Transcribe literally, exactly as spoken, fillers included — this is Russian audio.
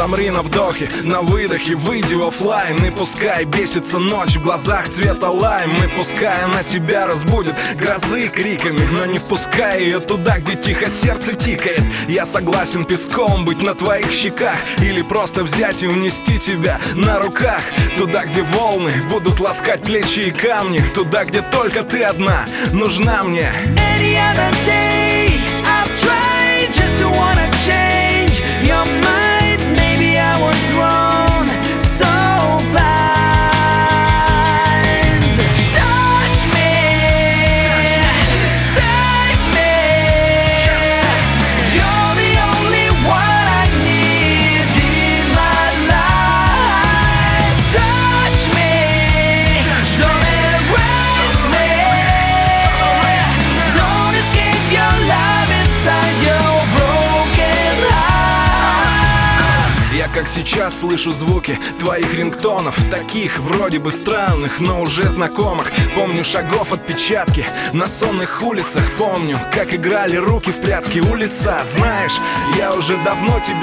замри на вдохе, на выдохе, выйди в оффлайн. И пускай бесится ночь, в глазах цвета лайм. И пускай она тебя разбудит грозы криками, но не впускай ее туда, где тихо сердце тикает. Я согласен песком быть на твоих щеках, или просто взять и унести тебя на руках, туда, где волны будут ласкать плечи и камни, туда, где только ты одна нужна мне. Any other day I've tried just to wanna change your mind. Maybe I was wrong, so blind. Touch me, save me. You're the only one I need in my life. Touch me, don't erase me. Don't escape your love inside your broken heart. Я как сейчас слышу звуки твоих рингтонов, таких вроде бы странных, но уже знакомых. Помню шагов отпечатки на сонных улицах. Помню, как играли руки в прятки у лица. Знаешь, я уже давно тебя